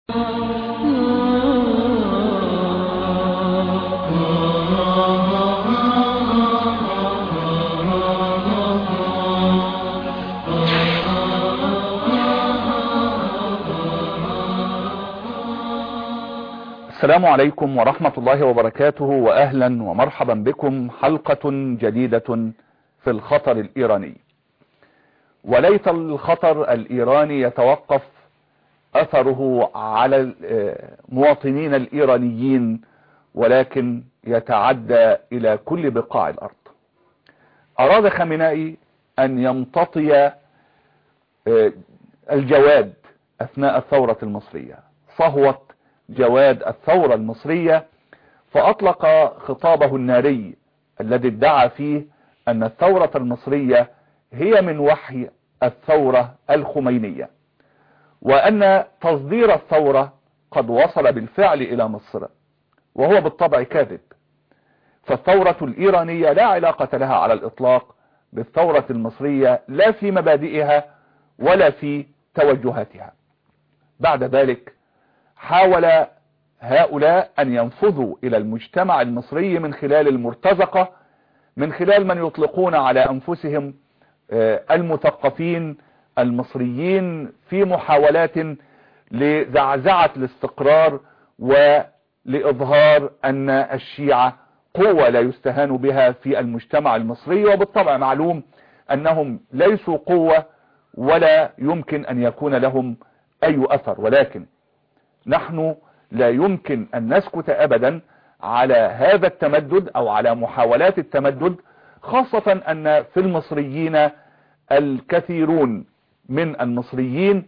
السلام عليكم ورحمة الله وبركاته، وأهلا ومرحبا بكم حلقة جديدة في الخطر الإيراني. وليت الخطر الإيراني يتوقف أثره على المواطنين الإيرانيين، ولكن يتعدى إلى كل بقاع الأرض. أراد خامنئي أن يمتطي الجواد أثناء الثورة المصرية، صهوة جواد الثورة المصرية، فأطلق خطابه الناري الذي ادعى فيه أن الثورة المصرية هي من وحي الثورة الخمينية، وأن تصدير الثورة قد وصل بالفعل إلى مصر، وهو بالطبع كاذب. فالثورة الإيرانية لا علاقة لها على الإطلاق بالثورة المصرية، لا في مبادئها ولا في توجهاتها. بعد ذلك حاول هؤلاء أن ينفذوا إلى المجتمع المصري من خلال المرتزقة، من خلال من يطلقون على أنفسهم المثقفين المصريين، في محاولات لزعزعة الاستقرار ولإظهار أن الشيعة قوة لا يستهان بها في المجتمع المصري. وبالطبع معلوم أنهم ليسوا قوة ولا يمكن أن يكون لهم أي أثر، ولكن نحن لا يمكن أن نسكت أبدا على هذا التمدد أو على محاولات التمدد، خاصة أن في المصريين الكثيرون من المصريين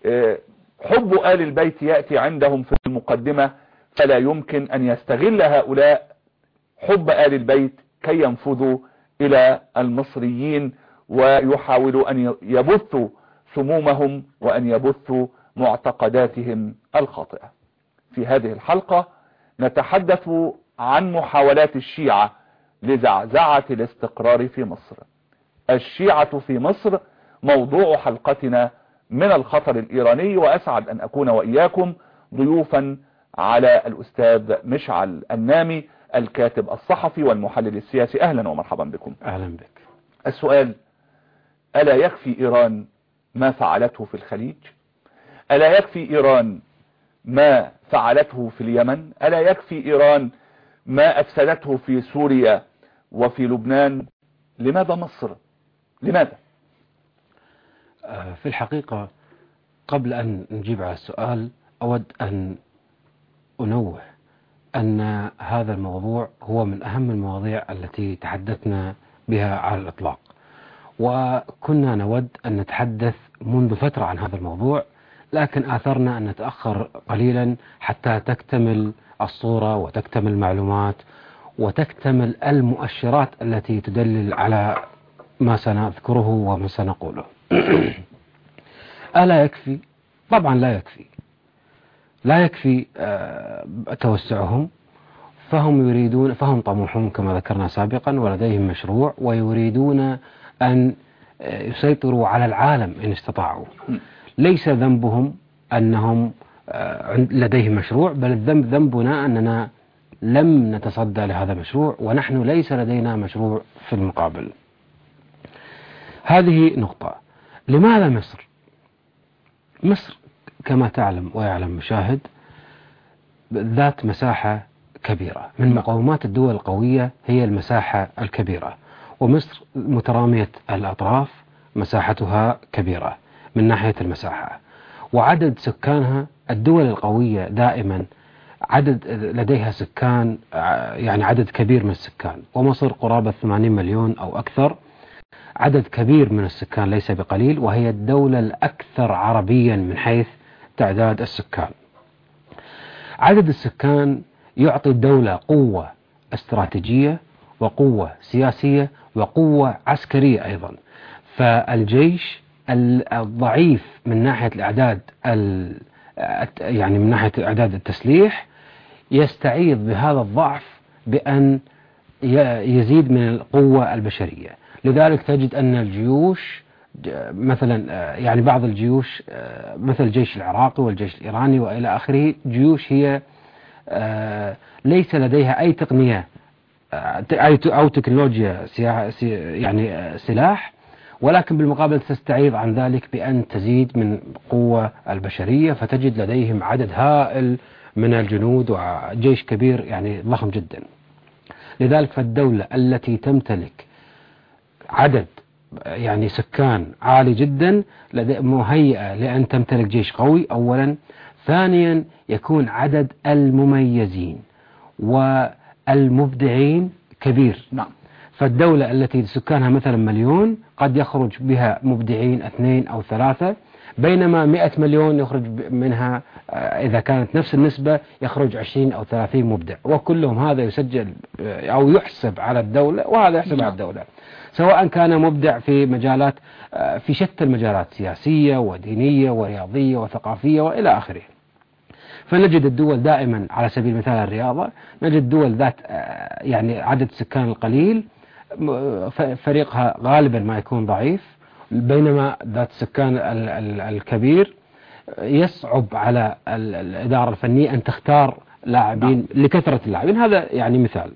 حب آل البيت يأتي عندهم في المقدمة، فلا يمكن أن يستغل هؤلاء حب آل البيت كي ينفذوا إلى المصريين ويحاولوا أن يبثوا سمومهم وأن يبثوا معتقداتهم الخاطئة. في هذه الحلقة نتحدث عن محاولات الشيعة لزعزعة الاستقرار في مصر. الشيعة في مصر موضوع حلقتنا من الخطر الإيراني، وأسعد أن أكون وإياكم ضيوفا على الأستاذ مشعل النامي، الكاتب الصحفي والمحلل السياسي. أهلا ومرحبا بكم. أهلا بك. السؤال: ألا يكفي إيران ما فعلته في الخليج؟ ألا يكفي إيران ما فعلته في اليمن؟ ألا يكفي إيران ما أفسدته في سوريا وفي لبنان؟ لماذا مصر؟ لماذا؟ في الحقيقة قبل أن نجيب على السؤال أود أن أنوه أن هذا الموضوع هو من أهم المواضيع التي تحدثنا بها على الإطلاق، وكنا نود أن نتحدث منذ فترة عن هذا الموضوع، لكن آثرنا أن نتأخر قليلا حتى تكتمل الصورة وتكتمل المعلومات وتكتمل المؤشرات التي تدلل على ما سنذكره وما سنقوله. ألا يكفي؟ طبعا لا يكفي توسعهم، فهم طموحون كما ذكرنا سابقا، ولديهم مشروع ويريدون أن يسيطروا على العالم إن استطاعوا. ليس ذنبهم أنهم لديهم مشروع، بل ذنبنا أننا لم نتصدى لهذا المشروع، ونحن ليس لدينا مشروع في المقابل. هذه نقطة. لماذا مصر؟ مصر كما تعلم ويعلم مشاهد ذات مساحة كبيرة، من مقومات الدول القوية هي المساحة الكبيرة، ومصر مترامية الأطراف، مساحتها كبيرة من ناحية المساحة، وعدد سكانها. الدول القوية دائما لديها سكان، يعني عدد كبير من السكان، ومصر قرابة 80 مليون أو أكثر، عدد كبير من السكان ليس بقليل، وهي الدولة الأكثر عربيا من حيث تعداد السكان. عدد السكان يعطي الدولة قوة استراتيجية وقوة سياسية وقوة عسكرية أيضا. فالجيش الضعيف من ناحية الأعداد، يعني من ناحية أعداد التسليح، يستعيض بهذا الضعف بأن يزيد من القوة البشرية. لذلك تجد أن الجيوش مثلا يعني بعض الجيوش مثل الجيش العراقي والجيش الإيراني وإلى آخره، جيوش هي ليس لديها أي تقنية أو تكنولوجيا يعني سلاح، ولكن بالمقابل تستعيض عن ذلك بأن تزيد من قوة البشرية، فتجد لديهم عدد هائل من الجنود وجيش كبير يعني ضخم جدا. لذلك فالدولة التي تمتلك عدد يعني سكان عالي جدا مهيئة لأن تمتلك جيش قوي أولا. ثانيا يكون عدد المميزين والمبدعين كبير. نعم. فالدولة التي سكانها مثلا 1,000,000 قد يخرج بها مبدعين 2 أو 3، بينما 100 مليون يخرج منها إذا كانت نفس النسبة يخرج 20 أو 30 مبدع، وكلهم هذا يسجل أو يحسب على الدولة وهذا يحسب على الدولة، سواء كان مبدع في مجالات في شتى المجالات، سياسية ودينية ورياضية وثقافية وإلى آخره. فنجد الدول دائما على سبيل المثال الرياضة، نجد دول ذات يعني عدد سكان القليل فريقها غالبا ما يكون ضعيف، بينما ذات السكان الكبير يصعب على الإدارة الفنية أن تختار لاعبين لكثرة اللاعبين. هذا يعني مثال.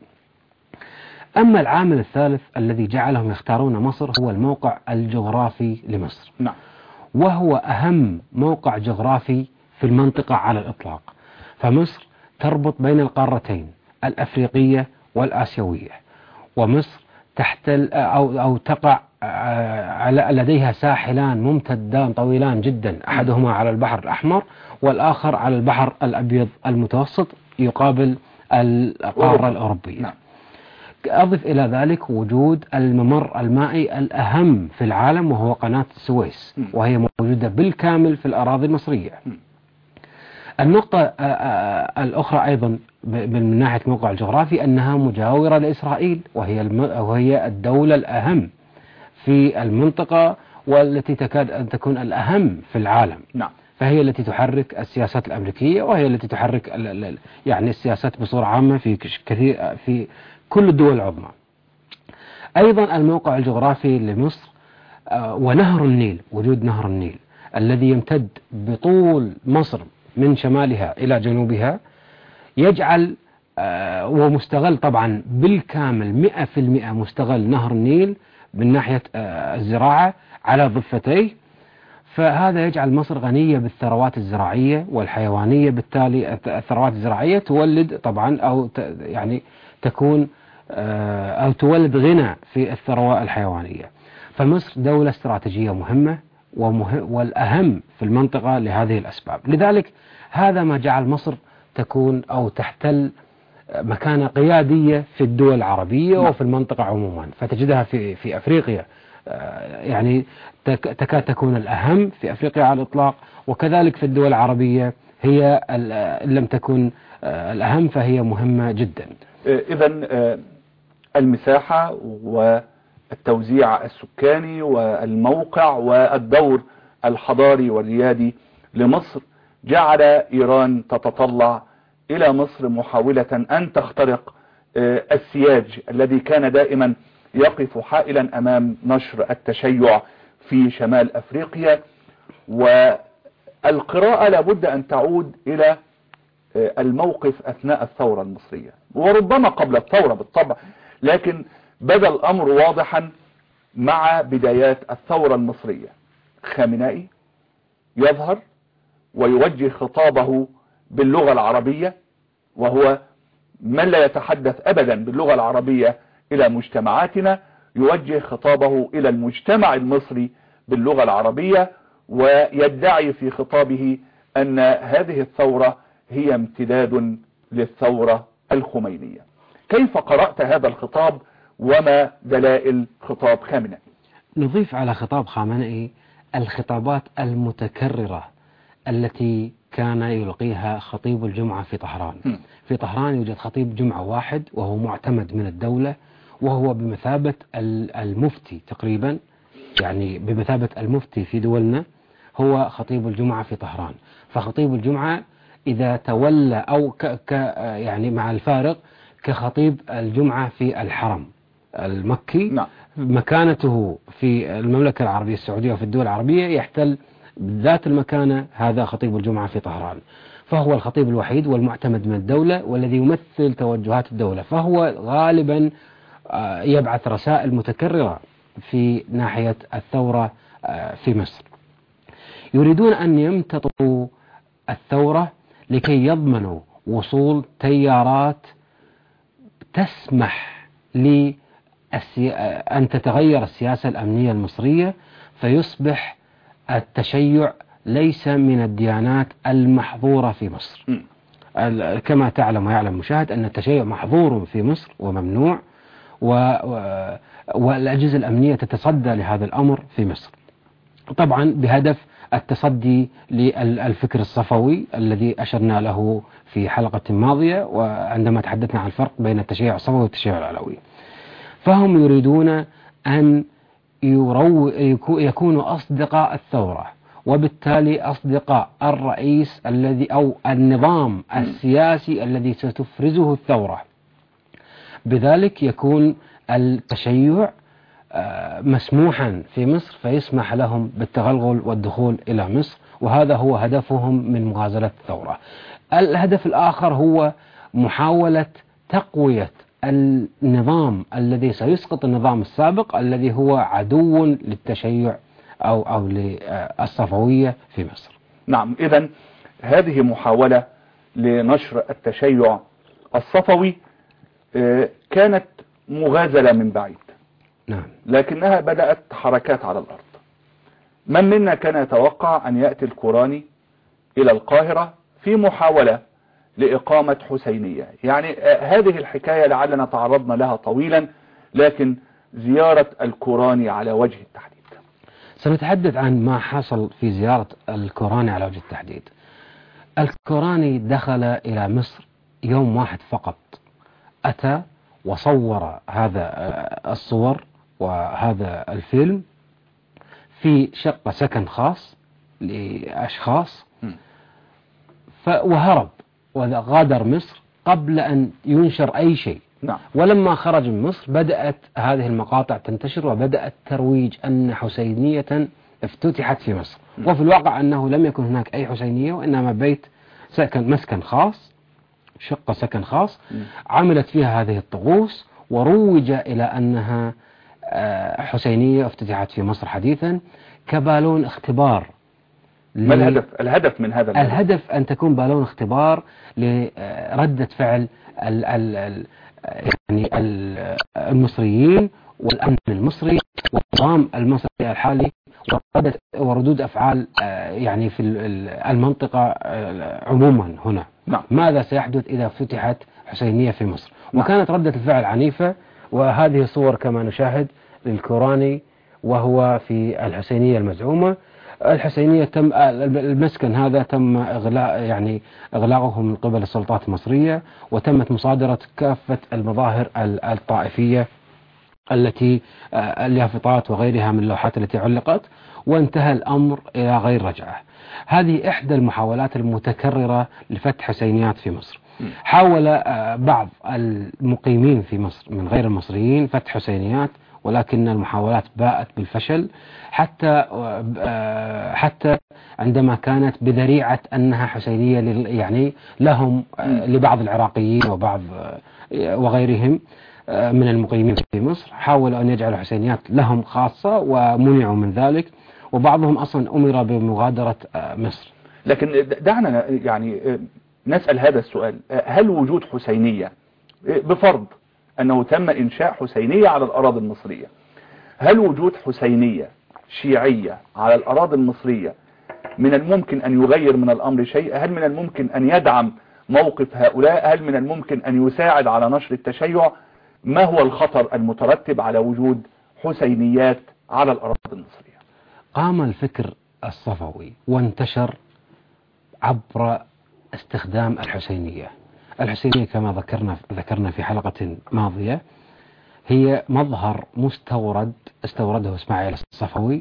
أما العامل الثالث الذي جعلهم يختارون مصر هو الموقع الجغرافي لمصر. نعم. وهو أهم موقع جغرافي في المنطقة على الإطلاق. فمصر تربط بين القارتين الأفريقية والآسيوية، ومصر تحتل أو تقع لديها ساحلان ممتدان طويلان جدا، أحدهما على البحر الأحمر والآخر على البحر الأبيض المتوسط يقابل القارة الأوروبية. نعم. أضف إلى ذلك وجود الممر المائي الأهم في العالم وهو قناة السويس، وهي موجودة بالكامل في الأراضي المصرية. النقطة الأخرى أيضا من ناحية موقع الجغرافي أنها مجاورة لإسرائيل، وهي الدولة الأهم في المنطقة والتي تكاد أن تكون الأهم في العالم. نعم. فهي التي تحرك السياسات الأمريكية، وهي التي تحرك يعني السياسات بصورة عامة في كل الدول العظمى. أيضا الموقع الجغرافي لمصر ونهر النيل، وجود نهر النيل الذي يمتد بطول مصر من شمالها إلى جنوبها، يجعل ومستغل طبعا بالكامل 100% مستغل نهر النيل من ناحية الزراعة على ضفتيه. فهذا يجعل مصر غنية بالثروات الزراعية والحيوانية، بالتالي الثروات الزراعية تولد طبعا أو يعني تكون أو تولد غنى في الثروة الحيوانية. فمصر دولة استراتيجية مهمة والأهم في المنطقة لهذه الأسباب. لذلك هذا ما جعل مصر تكون أو تحتل مكانة قيادية في الدول العربية وفي المنطقة عموما. فتجدها في أفريقيا يعني تكاد تكون الأهم في أفريقيا على الإطلاق، وكذلك في الدول العربية هي لم تكن الأهم فهي مهمة جدا. إذن المساحة والتوزيع السكاني والموقع والدور الحضاري والريادي لمصر جعل إيران تتطلع إلى مصر محاولة أن تخترق السياج الذي كان دائما يقف حائلا أمام نشر التشيع في شمال أفريقيا. والقراءة لابد أن تعود إلى الموقف أثناء الثورة المصرية، وربما قبل الثورة بالطبع، لكن بدا الأمر واضحا مع بدايات الثورة المصرية. خامنائي يظهر ويوجه خطابه باللغة العربية، وهو من لا يتحدث أبدا باللغة العربية إلى مجتمعاتنا، يوجه خطابه إلى المجتمع المصري باللغة العربية، ويدعي في خطابه أن هذه الثورة هي امتداد للثورة الخمينية. كيف قرأت هذا الخطاب وما دلائل خطاب خامنئي؟ نضيف على خطاب خامنئي الخطابات المتكررة التي كان يلقيها خطيب الجمعة في طهران. في طهران يوجد خطيب جمعة واحد وهو معتمد من الدولة، وهو بمثابة المفتي تقريبا، يعني بمثابة المفتي في دولنا هو خطيب الجمعة في طهران. فخطيب الجمعة إذا تولى أو يعني مع الفارق كخطيب الجمعة في الحرم المكي، مكانته في المملكة العربية السعودية وفي الدول العربية يحتل ذات المكانة هذا خطيب الجمعة في طهران، فهو الخطيب الوحيد والمعتمد من الدولة والذي يمثل توجهات الدولة، فهو غالبا يبعث رسائل متكررة في ناحية الثورة في مصر. يريدون أن يمتطوا الثورة لكي يضمنوا وصول تيارات تسمح أن تتغير السياسة الأمنية المصرية، فيصبح التشيع ليس من الديانات المحظورة في مصر. كما تعلم ويعلم مشاهد أن التشيع محظور في مصر وممنوع، والأجهزة الأمنية تتصدى لهذا الأمر في مصر، طبعا بهدف التصدي للفكر الصفوي الذي أشرنا له في حلقة ماضية وعندما تحدثنا عن الفرق بين التشيع الصفوي والتشيع العلوي. فهم يريدون أن يكونوا أصدقاء الثورة، وبالتالي أصدقاء الرئيس الذي أو النظام السياسي الذي ستفرزه الثورة. بذلك يكون التشيع مسموحا في مصر، فيسمح لهم بالتغلغل والدخول إلى مصر، وهذا هو هدفهم من مغازلة الثورة. الهدف الآخر هو محاولة تقوية النظام الذي سيسقط النظام السابق الذي هو عدو للتشيع أو للصفوية في مصر. نعم، إذن هذه محاولة لنشر التشيع الصفوي كانت مغازلة من بعيد، نعم، لكنها بدأت حركات على الأرض. من منا كان يتوقع أن يأتي الكوراني إلى القاهرة في محاولة لإقامة حسينية؟ يعني هذه الحكاية لعلنا تعرضنا لها طويلا، لكن زيارة الكوراني على وجه التحديد. سنتحدث عن ما حصل في زيارة الكوراني على وجه التحديد. الكوراني دخل إلى مصر يوم واحد فقط، أتى وصور هذا الصور وهذا الفيلم في شقة سكن خاص لأشخاص، وهرب وغادر مصر قبل أن ينشر أي شيء. نعم. ولما خرج من مصر بدأت هذه المقاطع تنتشر، وبدأ الترويج أن حسينية افتتحت في مصر، وفي الواقع أنه لم يكن هناك أي حسينية، وإنما بيت مسكن خاص، شقة سكن خاص عملت فيها هذه الطقوس، وروج إلى أنها حسينية افتتحت في مصر حديثا كبالون اختبار. ما الهدف من هذا الموضوع؟ الهدف أن تكون بالون اختبار لردة فعل يعني المصريين والأمن المصري والنظام المصري الحالي وردود أفعال يعني في المنطقة عموما هنا. نعم. ماذا سيحدث إذا فتحت حسينية في مصر؟ وكانت ردة الفعل عنيفة، وهذه صور كما نشاهد للكوراني وهو في الحسينية المزعومة. الحسينية تم المسكن هذا تم إغلاقه من قبل السلطات المصرية، وتمت مصادرة كافة المظاهر الطائفية التي اليافطات وغيرها من اللوحات التي علقت، وانتهى الأمر إلى غير رجعة. هذه إحدى المحاولات المتكررة لفتح حسينيات في مصر. حاول بعض المقيمين في مصر من غير المصريين فتح حسينيات، ولكن المحاولات باءت بالفشل، حتى عندما كانت بذريعة أنها حسينية يعني لهم لبعض العراقيين وبعض وغيرهم من المقيمين في مصر، حاولوا أن يجعلوا حسينيات لهم خاصة ومنعوا من ذلك، وبعضهم أصلا أمر بمغادرة مصر. لكن دعنا يعني نسأل هذا السؤال: هل وجود حسينية، بفرض أنه تم إنشاء حسينية على الأراضي المصرية، هل وجود حسينية شيعية على الأراضي المصرية من الممكن أن يغير من الأمر شيء؟ هل من الممكن أن يدعم موقف هؤلاء؟ هل من الممكن أن يساعد على نشر التشيع؟ ما هو الخطر المترتب على وجود حسينيات على الأراضي المصرية؟ قام الفكر الصفوي وانتشر عبر استخدام الحسينية. الحسينية كما ذكرنا في حلقة ماضية هي مظهر مستورد استورده اسماعيل الصفوي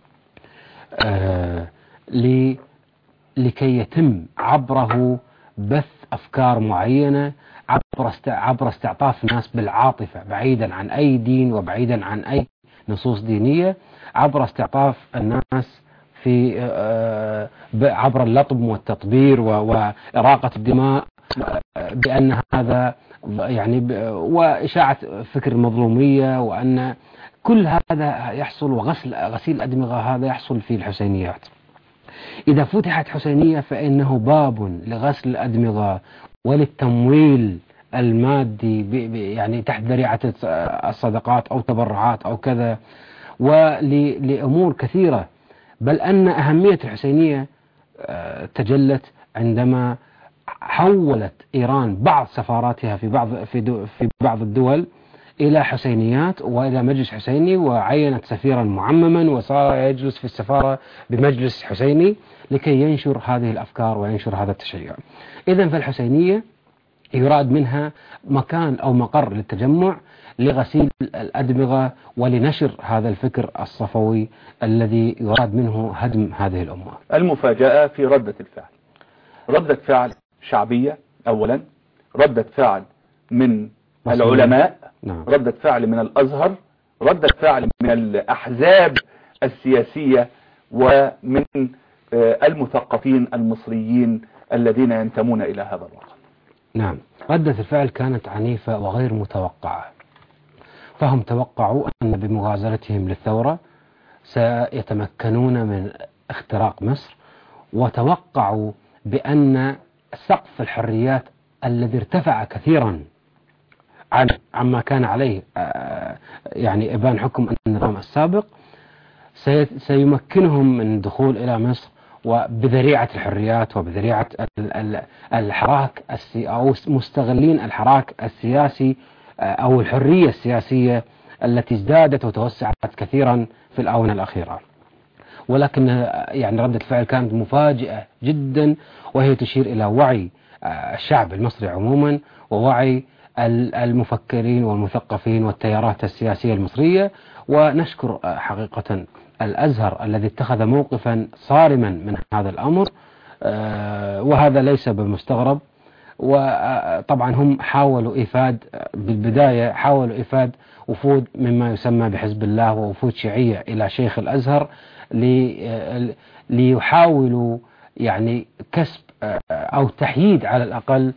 لكي يتم عبره بث أفكار معينة، عبر استعطاف الناس بالعاطفة، بعيدا عن أي دين وبعيدا عن أي نصوص دينية عبر استعطاف الناس في عبر اللطم والتطبير وإراقة الدماء، بأن هذا يعني وإشاعة فكر المظلومية، وأن كل هذا يحصل، غسيل الأدمغة هذا يحصل في الحسينيات. إذا فتحت حسينية فإنه باب لغسل الأدمغة وللتمويل المادي يعني تحت ذريعة الصدقات أو تبرعات أو كذا، ولأمور كثيرة. بل أن أهمية الحسينية تجلت عندما حولت إيران بعض سفاراتها في بعض الدول إلى حسينيات وإلى مجلس حسيني، وعينت سفيرا معمما وصار يجلس في السفارة بمجلس حسيني لكي ينشر هذه الأفكار وينشر هذا التشيع. إذن فالحسينية يراد منها مكان أو مقر للتجمع لغسيل الأدمغة ولنشر هذا الفكر الصفوي الذي يراد منه هدم هذه الأمة. المفاجأة في ردة الفعل، ردة فعل شعبية أولا، ردة فعل من العلماء، نعم. ردة فعل من الأزهر، ردة فعل من الأحزاب السياسية ومن المثقفين المصريين الذين ينتمون إلى هذا الوطن. نعم، ردة الفعل كانت عنيفة وغير متوقعة، فهم توقعوا أن بمغازلتهم للثورة سيتمكنون من اختراق مصر، وتوقعوا بأن سقف الحريات الذي ارتفع كثيرا عما كان عليه يعني إبان حكم النظام السابق سيمكنهم من الدخول إلى مصر وبذريعة الحريات وبذريعة الحراك أو مستغلين الحراك السياسي أو الحرية السياسية التي ازدادت وتوسعت كثيرا في الآونة الأخيرة. ولكن يعني ردة الفعل كانت مفاجئة جدا، وهي تشير إلى وعي الشعب المصري عموما ووعي المفكرين والمثقفين والتيارات السياسية المصرية. ونشكر حقيقة الأزهر الذي اتخذ موقفا صارما من هذا الأمر، وهذا ليس بمستغرب. وطبعا هم حاولوا إيفاد بالبداية إيفاد وفود مما يسمى بحزب الله ووفود شيعية إلى شيخ الأزهر ليحاولوا يعني كسب أو تحييد على الأقل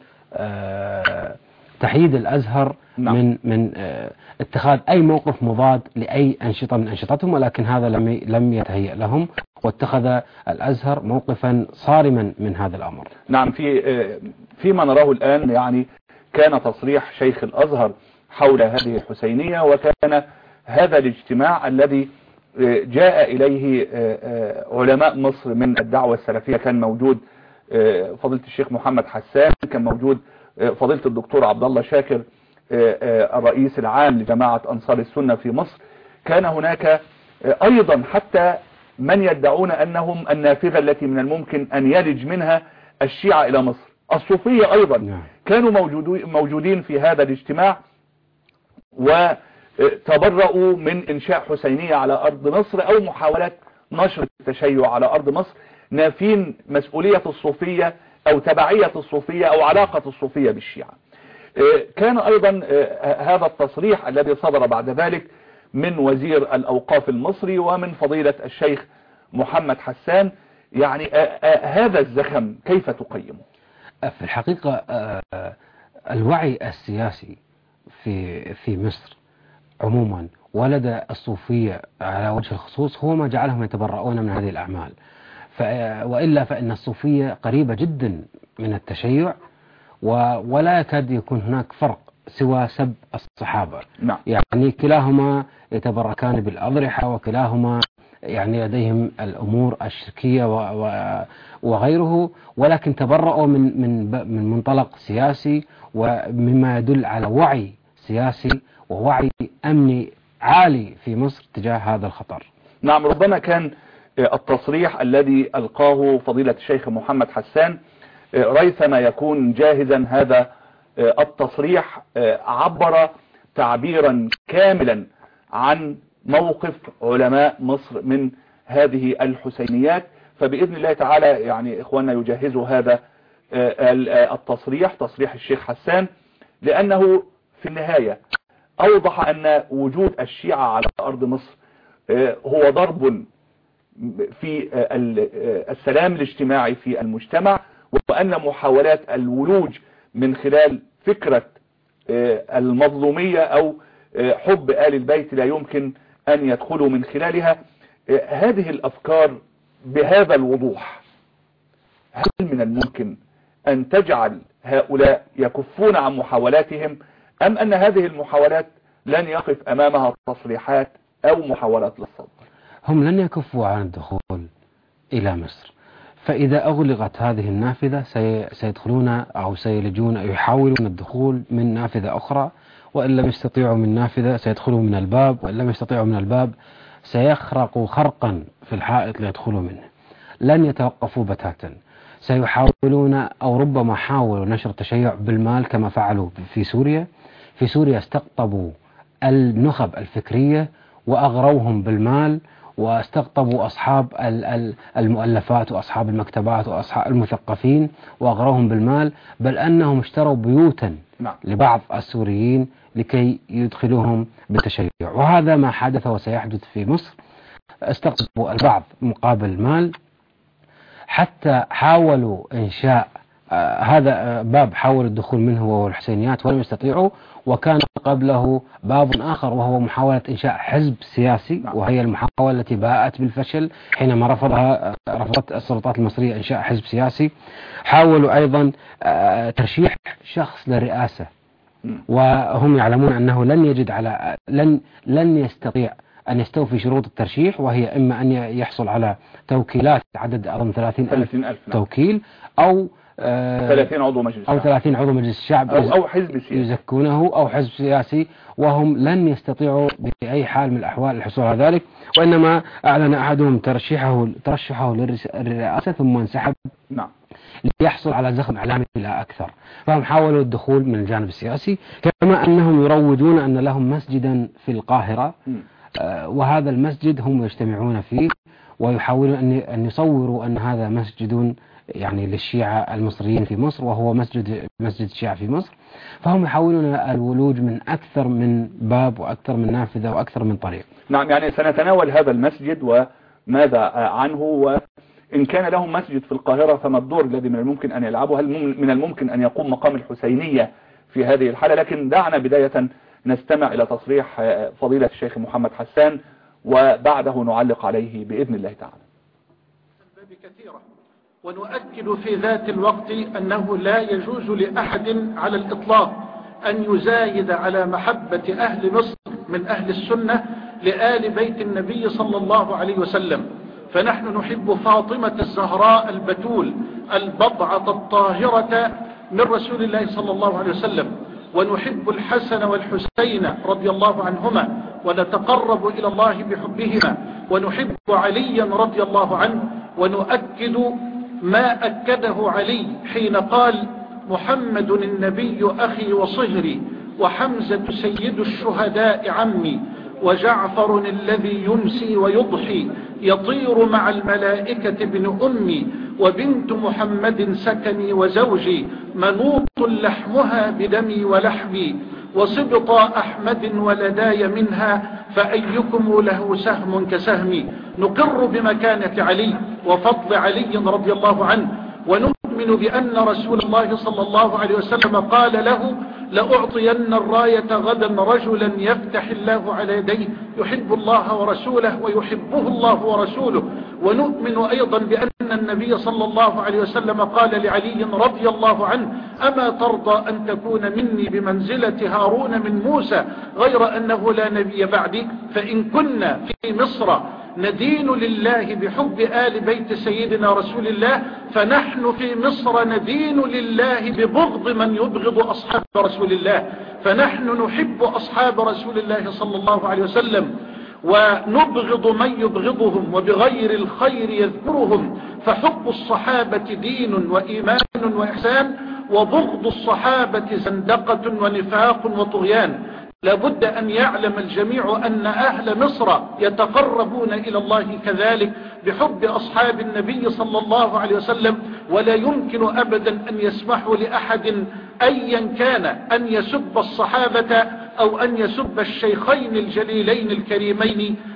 تحييد الأزهر من اتخاذ أي موقف مضاد لأي أنشطة من أنشطتهم، ولكن هذا لم يتهيأ لهم، واتخذ الأزهر موقفا صارما من هذا الأمر. نعم، فيما نراه الآن يعني كان تصريح شيخ الأزهر حول هذه الحسينية، وكان هذا الاجتماع الذي جاء إليه علماء مصر من الدعوة السلفية. كان موجود فضيلة الشيخ محمد حسان، كان موجود فضيلة الدكتور عبد الله شاكر الرئيس العام لجماعة أنصار السنة في مصر. كان هناك أيضا حتى من يدعون أنهم النافذة التي من الممكن أن يلج منها الشيعة إلى مصر، الصوفية أيضا كانوا موجودين في هذا الاجتماع، وتبرؤوا من إنشاء حسينية على أرض مصر أو محاولة نشر التشيع على أرض مصر، نافين مسؤولية الصوفية أو تبعية الصوفية أو علاقة الصوفية بالشيعة. كان أيضا هذا التصريح الذي صدر بعد ذلك من وزير الأوقاف المصري ومن فضيلة الشيخ محمد حسان. يعني هذا الزخم كيف تقيمه؟ في الحقيقة الوعي السياسي في مصر عموما ولدى الصوفية على وجه الخصوص هو ما جعلهم يتبرؤون من هذه الأعمال، وإلا فإن الصوفية قريبة جدا من التشيع، ولا يكاد يكون هناك فرق سوى سب الصحابة. نعم. يعني كلاهما يتبركان بالأضرحة، وكلاهما يعني لديهم الأمور الشركية وغيره، ولكن تبرؤوا من منطلق سياسي ومما يدل على وعي سياسي ووعي أمني عالي في مصر تجاه هذا الخطر. نعم، ربما كان التصريح الذي ألقاه فضيلة الشيخ محمد حسان ريثما يكون جاهزا. هذا التصريح عبر تعبيرا كاملا عن موقف علماء مصر من هذه الحسينيات. فبإذن الله تعالى يعني إخواننا يجهزوا هذا التصريح، تصريح الشيخ حسان، لأنه في النهاية أوضح أن وجود الشيعة على أرض مصر هو ضرب في السلام الاجتماعي في المجتمع، وأن محاولات الولوج من خلال فكرة المظلومية أو حب آل البيت لا يمكن أن يدخلوا من خلالها. هذه الأفكار بهذا الوضوح، هل من الممكن أن تجعل هؤلاء يكفون عن محاولاتهم، أم أن هذه المحاولات لن يقف أمامها تصريحات أو محاولات للصد؟ هم لن يكفوا عن الدخول إلى مصر، فإذا أغلقت هذه النافذة سيدخلون أو سيلجون أو يحاولون الدخول من نافذة أخرى، وإن لم يستطيعوا من نافذة سيدخلوا من الباب، وإن لم يستطيعوا من الباب سيخرقوا خرقا في الحائط ليدخلوا منه. لن يتوقفوا بتاتا، سيحاولون أو ربما حاولوا نشر التشيع بالمال كما فعلوا في سوريا. في سوريا استقطبوا النخب الفكرية وأغروهم بالمال، واستقطبوا أصحاب المؤلفات وأصحاب المكتبات وأصحاب المثقفين وأغروهم بالمال، بل أنهم اشتروا بيوتا لبعض السوريين لكي يدخلوهم بالتشيع. وهذا ما حدث وسيحدث في مصر. استقطبوا البعض مقابل مال، حتى حاولوا إنشاء هذا باب حاول الدخول منه وهو الحسينيات ولم يستطيعوا، وكان قبله باب آخر وهو محاولة إنشاء حزب سياسي، وهي المحاولة التي باءت بالفشل حينما رفضت السلطات المصرية إنشاء حزب سياسي. حاولوا أيضا ترشيح شخص للرئاسة، وهم يعلمون أنه لن يستطيع أن يستوفي شروط الترشيح، وهي إما أن يحصل على توكيلات عدد أظن 30,000 توكيل، أو 30 عضو مجلس أو 30 عضو مجلس الشعب أو حزب سياسي يزكونه، أو حزب سياسي، وهم لن يستطيعوا بأي حال من الأحوال الحصول على ذلك. وإنما أعلن أحدهم ترشحه للرئاسة ثم انسحب ليحصل على زخم إعلامي لا أكثر. فهم حاولوا الدخول من الجانب السياسي، كما أنهم يروجون أن لهم مسجدا في القاهرة، وهذا المسجد هم يجتمعون فيه ويحاولون أن يصوروا أن هذا مسجد يعني للشيعة المصريين في مصر، وهو مسجد الشيعة في مصر. فهم يحاولون الولوج من أكثر من باب وأكثر من نافذة وأكثر من طريق. نعم، يعني سنتناول هذا المسجد وماذا عنه، وإن كان لهم مسجد في القاهرة فما الدور الذي من الممكن أن يلعبه، هل من الممكن أن يقوم مقام الحسينية في هذه الحالة؟ لكن دعنا بداية نستمع إلى تصريح فضيلة الشيخ محمد حسان، وبعده نعلق عليه بإذن الله تعالى. كثيرة، ونؤكد في ذات الوقت أنه لا يجوز لأحد على الإطلاق أن يزايد على محبة أهل مصر من أهل السنة لآل بيت النبي صلى الله عليه وسلم. فنحن نحب فاطمة الزهراء البتول البضعة الطاهرة من رسول الله صلى الله عليه وسلم، ونحب الحسن والحسين رضي الله عنهما ونتقرب إلى الله بحبهما، ونحب عليا رضي الله عنه، ونؤكد ما أكده علي حين قال: محمد النبي أخي وصهري، وحمزة سيد الشهداء عمي، وجعفر الذي يمسي ويضحي يطير مع الملائكة ابن أمي، وبنت محمد سكني وزوجي، منوط لحمها بدمي ولحمي، وسبط أحمد ولداي منها، فأيكم له سهم كسهمي. نقر بمكانة علي وفضل علي رضي الله عنه، ونؤمن بأن رسول الله صلى الله عليه وسلم قال له: لأعطين الراية غدا رجلا يفتح الله على يديه يحب الله ورسوله ويحبه الله ورسوله. ونؤمن أيضا بأن النبي صلى الله عليه وسلم قال لعلي رضي الله عنه: أما ترضى أن تكون مني بمنزلة هارون من موسى، غير أنه لا نبي بعدي؟ فإن كنا في مصر ندين لله بحب آل بيت سيدنا رسول الله، فنحن في مصر ندين لله ببغض من يبغض أصحاب رسول الله. فنحن نحب أصحاب رسول الله صلى الله عليه وسلم، ونبغض من يبغضهم، وبغير الخير يذكرهم. فحب الصحابة دين وإيمان وإحسان، وبغض الصحابة زندقة ونفاق وطغيان. لابد أن يعلم الجميع أن أهل مصر يتقربون إلى الله كذلك بحب أصحاب النبي صلى الله عليه وسلم، ولا يمكن أبدا أن يسمحوا لأحد أيا كان أن يسب الصحابة أو أن يسب الشيخين الجليلين الكريمين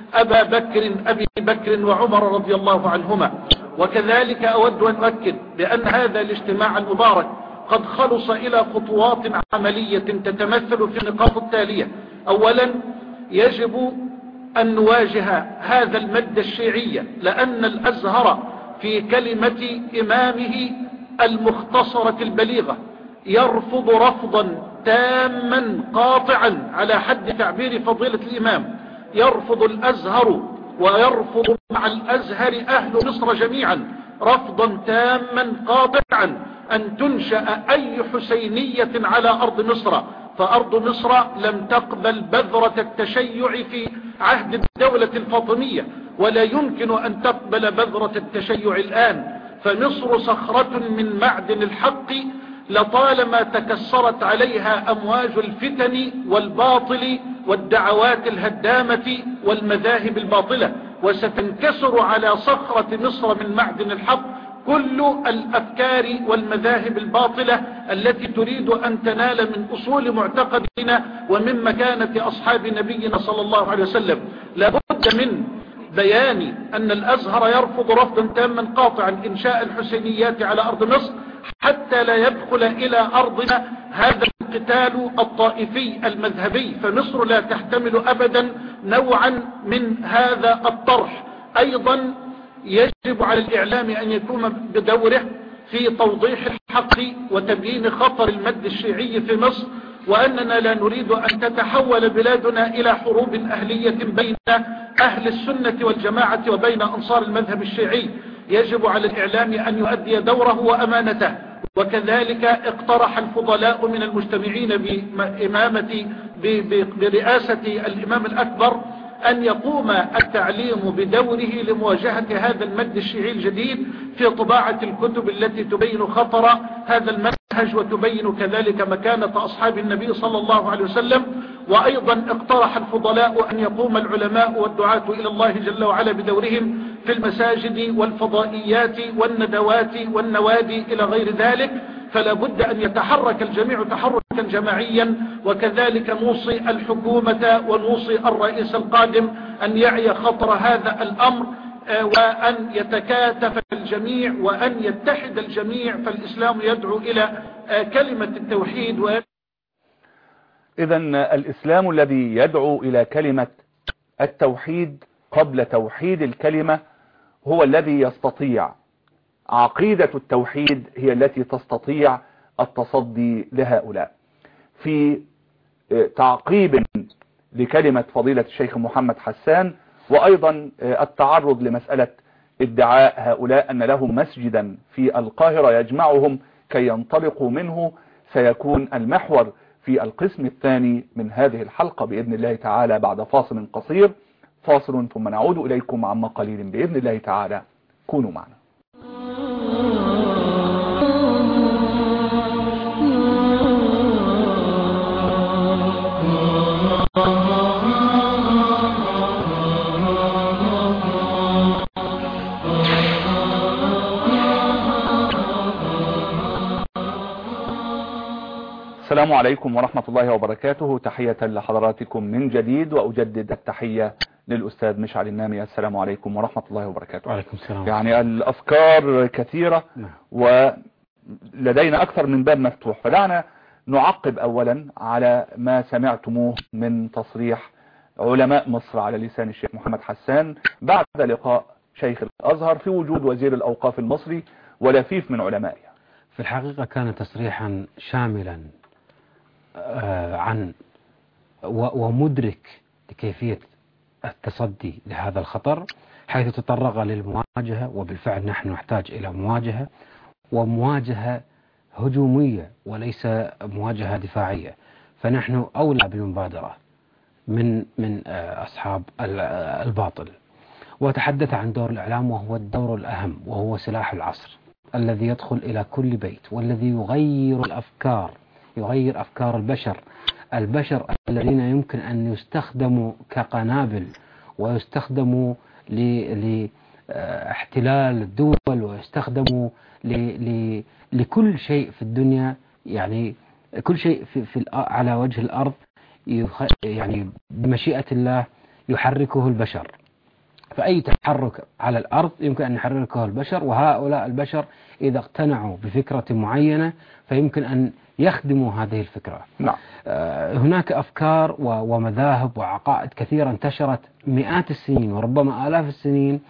أبي بكر وعمر رضي الله عنهما. وكذلك أود أن أؤكد بأن هذا الاجتماع المبارك قد خلص إلى خطوات عملية تتمثل في النقاط التالية. أولا، يجب أن نواجه هذا المد الشيعي، لأن الأزهر في كلمة إمامه المختصرة البليغة يرفض رفضا تاما قاطعا على حد تعبير فضيلة الإمام. يرفض الأزهر ويرفض مع الأزهر أهل مصر جميعا رفضا تاما قاطعا أن تنشأ أي حسينية على أرض مصر، فأرض مصر لم تقبل بذرة التشيع في عهد الدولة الفاطمية، ولا يمكن أن تقبل بذرة التشيع الآن. فمصر صخرة من معدن الحق لطالما تكسرت عليها أمواج الفتن والباطل والدعوات الهدامة والمذاهب الباطلة، وستنكسر على صخرة مصر من معدن الحق كل الأفكار والمذاهب الباطلة التي تريد أن تنال من أصول معتقدنا ومن مكانة أصحاب نبينا صلى الله عليه وسلم. لابد من بيان أن الأزهر يرفض رفضا تاما قاطعا إنشاء الحسينيات على أرض مصر حتى لا يدخل إلى أرضنا هذا القتال الطائفي المذهبي، فمصر لا تحتمل أبدا نوعا من هذا الطرح. أيضا يجب على الإعلام أن يقوم بدوره في توضيح الحق وتبيين خطر المد الشيعي في مصر، وأننا لا نريد أن تتحول بلادنا إلى حروب أهلية بين أهل السنة والجماعة وبين أنصار المذهب الشيعي. يجب على الإعلام أن يؤدي دوره وأمانته. وكذلك اقترح الفضلاء من المجتمعين برئاسة الإمام الأكبر أن يقوم التعليم بدوره لمواجهة هذا المد الشيعي الجديد في طباعة الكتب التي تبين خطر هذا المنهج وتبين كذلك مكانة أصحاب النبي صلى الله عليه وسلم. وأيضا اقترح الفضلاء أن يقوم العلماء والدعاة إلى الله جل وعلا بدورهم في المساجد والفضائيات والندوات والنوادي إلى غير ذلك. فلا بد أن يتحرك الجميع تحركا جماعيا، وكذلك نوصي الحكومة ونوصي الرئيس القادم أن يعي خطر هذا الأمر وأن يتكاتف الجميع وأن يتحد الجميع، فالإسلام يدعو إلى كلمة التوحيد. إذن الإسلام الذي يدعو إلى كلمة التوحيد قبل توحيد الكلمة هو الذي يستطيع. عقيدة التوحيد هي التي تستطيع التصدي لهؤلاء. في تعقيب لكلمة فضيلة الشيخ محمد حسان، وأيضا التعرض لمسألة ادعاء هؤلاء أن لهم مسجدا في القاهرة يجمعهم كي ينطلقوا منه، سيكون المحور في القسم الثاني من هذه الحلقة بإذن الله تعالى بعد فاصل قصير. فاصل ثم نعود إليكم عما قليل بإذن الله تعالى. كونوا معنا. السلام عليكم ورحمة الله وبركاته. تحية لحضراتكم من جديد، وأجدد التحية للأستاذ مشعل النامي. السلام عليكم ورحمة الله وبركاته. وعليكم السلام. يعني الأفكار كثيرة ولدينا أكثر من باب مفتوح، فدعنا نعقب أولا على ما سمعتموه من تصريح علماء مصر على لسان الشيخ محمد حسان بعد لقاء شيخ الأزهر في وجود وزير الأوقاف المصري ولفيف من علمائه. في الحقيقة كان تصريحا شاملا عن ومدرك لكيفية التصدي لهذا الخطر، حيث تطرق للمواجهة، وبالفعل نحن نحتاج إلى مواجهة، ومواجهة هجومية وليس مواجهة دفاعية. فنحن أولى بالمبادرة من أصحاب الباطل. وتحدث عن دور الإعلام، وهو الدور الأهم، وهو سلاح العصر الذي يدخل إلى كل بيت، والذي يغير الأفكار، يغير أفكار البشر الذين يمكن أن يستخدموا كقنابل ويستخدموا لاحتلال الدول، ويستخدموا لكل شيء في الدنيا. يعني كل شيء على وجه الأرض يعني بمشيئة الله يحركه البشر. فأي تحرك على الأرض يمكن أن يحركه البشر، وهؤلاء البشر إذا اقتنعوا بفكرة معينة فيمكن أن يخدموا هذه الفكرة. نعم. هناك أفكار ومذاهب وعقائد كثيرة انتشرت مئات السنين وربما آلاف السنين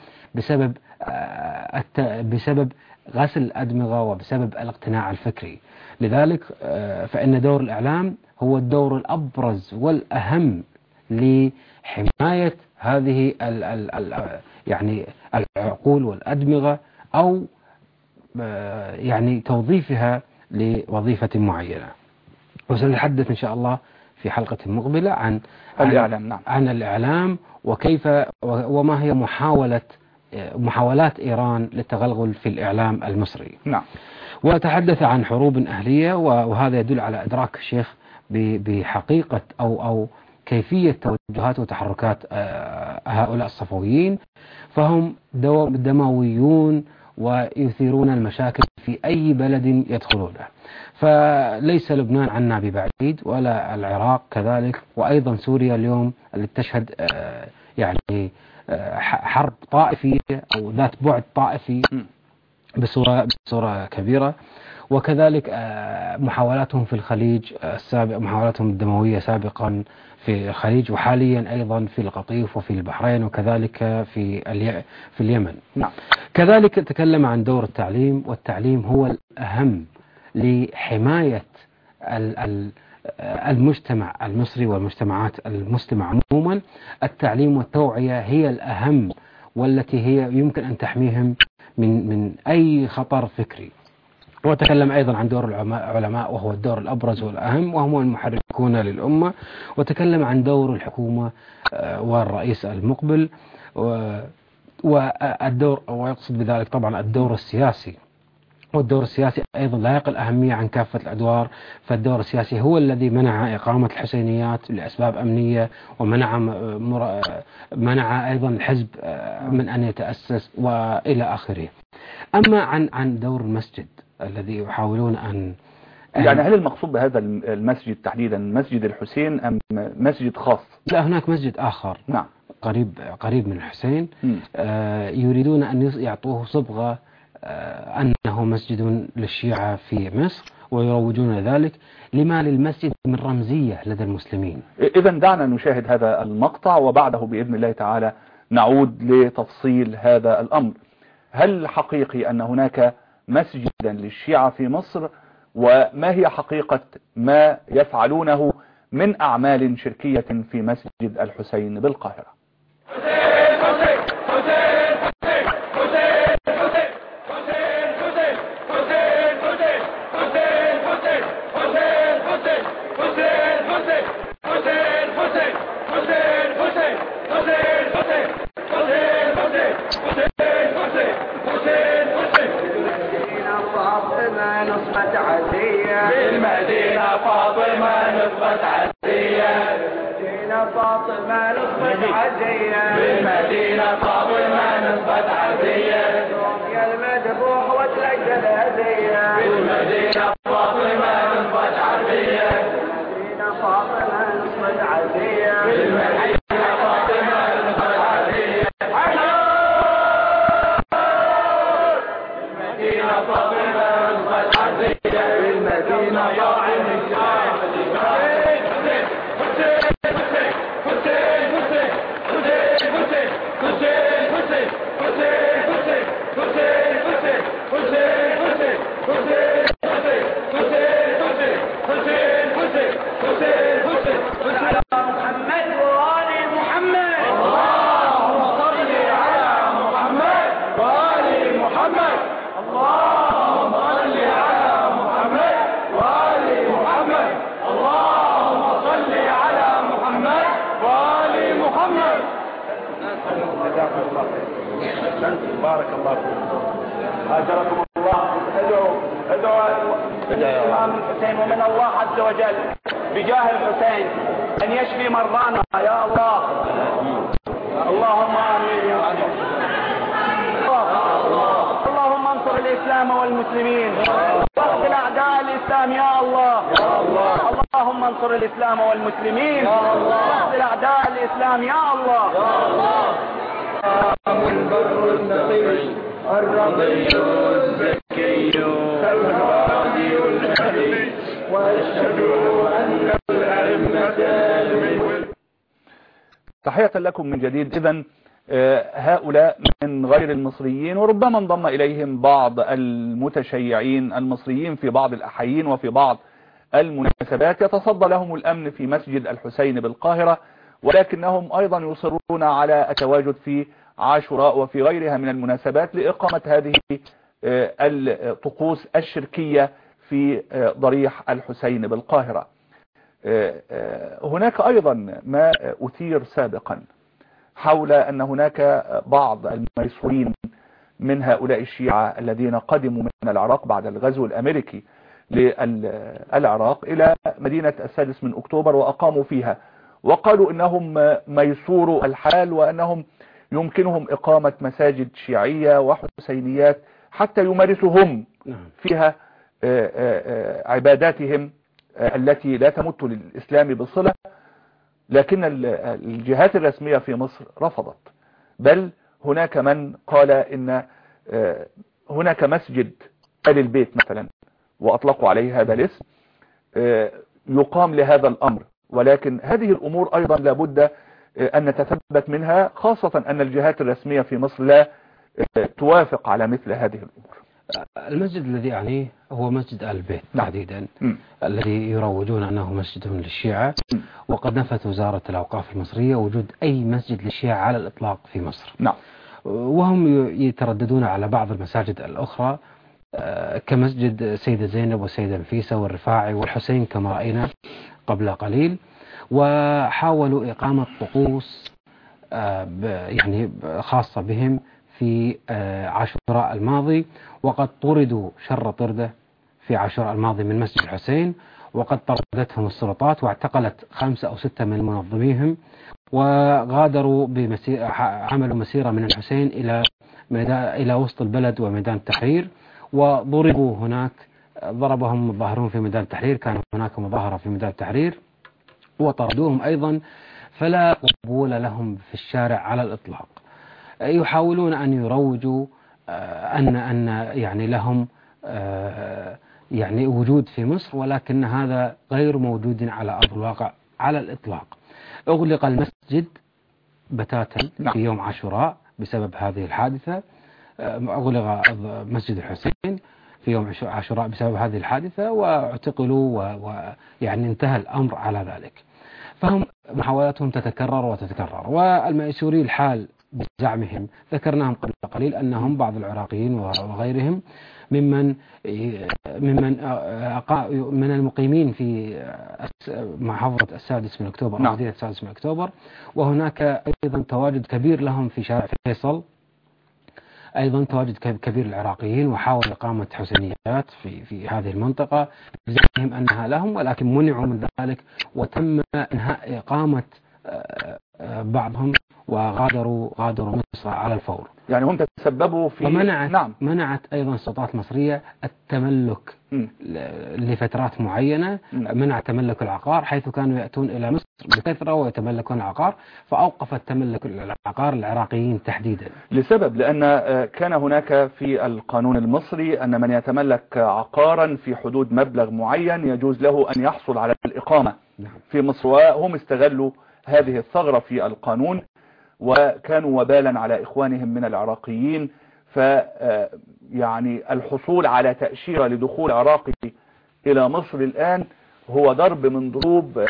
بسبب غسل الأدمغة وبسبب الاقتناع الفكري. لذلك فإن دور الإعلام هو الدور الأبرز والأهم لحماية هذه يعني العقول والأدمغة، أو يعني توظيفها لوظيفة معينة. وسنتحدث إن شاء الله في حلقة مقبلة عن الإعلام. نعم. عن الإعلام وكيف وما هي محاولات إيران للتغلغل في الإعلام المصري. نعم. وتحدث عن حروب أهلية، وهذا يدل على إدراك الشيخ بحقيقة أو كيفية توجهات وتحركات هؤلاء الصفويين، فهم دمويون ويثيرون المشاكل في أي بلد يدخلونه. فليس لبنان عنا ببعيد ولا العراق كذلك، وأيضا سوريا اليوم اللي تشهد يعني حرب طائفية أو ذات بعد طائفي بصورة كبيرة. وكذلك محاولاتهم في الخليج محاولاتهم الدموية سابقا في الخليج، وحاليا أيضا في القطيف وفي البحرين، وكذلك في اليمن. نعم. كذلك تكلم عن دور التعليم، والتعليم هو الأهم لحماية المجتمع المصري والمجتمعات المسلمة عموما. التعليم والتوعية هي الأهم، والتي هي يمكن أن تحميهم من أي خطر فكري. وتكلم أيضا عن دور العلماء وهو الدور الأبرز والأهم، وهم المحركون للأمة. وتكلم عن دور الحكومة والرئيس المقبل والدور، ويقصد بذلك طبعا الدور السياسي. والدور السياسي أيضا لا يقل أهمية عن كافة الأدوار، فالدور السياسي هو الذي منع إقامة الحسينيات لأسباب أمنية، ومنع أيضا الحزب من أن يتأسس وإلى آخره. أما عن دور المسجد الذي يحاولون أن يعني هل المقصود بهذا المسجد تحديدا مسجد الحسين أم مسجد خاص؟ لا، هناك مسجد آخر. نعم. قريب من الحسين. يريدون أن يعطوه صبغة أنه مسجد للشيعة في مصر، ويروجون ذلك لما للمسجد من رمزية لدى المسلمين. إذا دعنا نشاهد هذا المقطع، وبعده بإذن الله تعالى نعود لتفصيل هذا الأمر. هل حقيقي أن هناك مسجدا للشيعة في مصر؟ وما هي حقيقة ما يفعلونه من أعمال شركية في مسجد الحسين بالقاهرة؟ بالمدينة فاطمة نصبت عزية، فاطمة نصبت عزية، بالمدينة فاطمة نصبت عزية، يا المذبوح وتلقى الهدية، بالمدينة فاطمة نصبت عزية، بالمدينة فاطمة نصبت عزية، بالمدينة فاطمة نصبت عزية، بالمدينة فاطمة نصبت عزية، بالمدينة يعين الشعب بارك الله فيكم. هاجركم الله. ادعوا الإمام الحسين ومن الله عز وجل بجاه الحسين أن يشفي مرضانا يا الله. اللهم آمين يا الله. اللهم انصر الإسلام والمسلمين واقتل أعداء الإسلام يا الله. اللهم انصر الإسلام والمسلمين واقتل أعداء الإسلام يا الله. البر النقي الرقي الزكي الهادي المهدي وأشهد أن الأئمة المسلمين. تحية لكم من جديد. إذن هؤلاء من غير المصريين، وربما انضم إليهم بعض المتشيعين المصريين في بعض الأحايين وفي بعض المناسبات، يتصدى لهم الأمن في مسجد الحسين بالقاهرة، ولكنهم أيضا يصرون على التواجد في عاشوراء وفي غيرها من المناسبات لإقامة هذه الطقوس الشركية في ضريح الحسين بالقاهرة. هناك أيضا ما أثير سابقا حول أن هناك بعض الميسورين من هؤلاء الشيعة الذين قدموا من العراق بعد الغزو الأمريكي للعراق إلى مدينة 6 أكتوبر وأقاموا فيها، وقالوا إنهم ميسور الحال وأنهم يمكنهم إقامة مساجد شيعية وحسينيات حتى يمارسوا هم فيها عباداتهم التي لا تمت للإسلام بصلة، لكن الجهات الرسمية في مصر رفضت. بل هناك من قال إن هناك مسجد آل البيت مثلا، وأطلقوا عليه هذا الاسم، يقام لهذا الأمر، ولكن هذه الأمور أيضا لابد أن نتثبت منها، خاصة أن الجهات الرسمية في مصر لا توافق على مثل هذه الأمور. المسجد الذي أعنيه هو مسجد آل البيت تحديدا، الذي يروجون أنه مسجد للشيعة، وقد نفت وزارة الأوقاف المصرية وجود أي مسجد للشيعة على الإطلاق في مصر. نعم. وهم يترددون على بعض المساجد الأخرى كمسجد سيدة زينب والسيدة نفيسة والرفاعي والحسين كما رأينا قبل قليل، وحاولوا إقامة طقوس يعني خاصة بهم في عاشوراء الماضي، وقد طردوا شر طردة في عاشوراء الماضي من مسجد الحسين، وقد طردتهم السلطات واعتقلت 5 أو 6 من منظميهم، وغادروا عملوا مسيرة من الحسين إلى وسط البلد وميدان التحرير، وضربوا هناك، ضربهم الظاهرون في ميدان التحرير، كان هناك مظاهرة في ميدان التحرير وطردوهم أيضا، فلا قبول لهم في الشارع على الإطلاق. يحاولون أن يروجوا أن يعني لهم يعني وجود في مصر، ولكن هذا غير موجود على أرض الواقع على الإطلاق. أغلق المسجد بتاتا في يوم عاشوراء بسبب هذه الحادثة، أغلق مسجد الحسين في يوم عاشوراء بسبب هذه الحادثة، واعتقلوا ويعني انتهى الأمر على ذلك. فهم محاولاتهم تتكرر وتتكرر، والميسوري الحال بزعمهم ذكرناهم قبل قليل أنهم بعض العراقيين وغيرهم ممن من المقيمين في محافظة 6 أكتوبر، مدينة 6 أكتوبر، وهناك أيضا تواجد كبير لهم في شارع فيصل، أيضا تواجد كبير العراقيين، وحاولوا إقامة حسينيات في هذه المنطقة بزعمهم أنها لهم، ولكن منعوا من ذلك، وتم إنهاء إقامة بعضهم وغادروا مصر على الفور. يعني هم تسببوا في منعت أيضا السلطات المصرية التملك لفترات معينة، منع تملك العقار، حيث كانوا يأتون إلى مصر بكثرة ويتملكون العقار، فأوقفت تملك العقار العراقيين تحديدا لسبب، لأن كان هناك في القانون المصري أن من يتملك عقارا في حدود مبلغ معين يجوز له أن يحصل على الإقامة في مصر، وهم استغلوا هذه الثغرة في القانون، وكانوا وبالا على إخوانهم من العراقيين. يعني الحصول على تأشيرة لدخول عراقي إلى مصر الآن هو ضرب من ضروب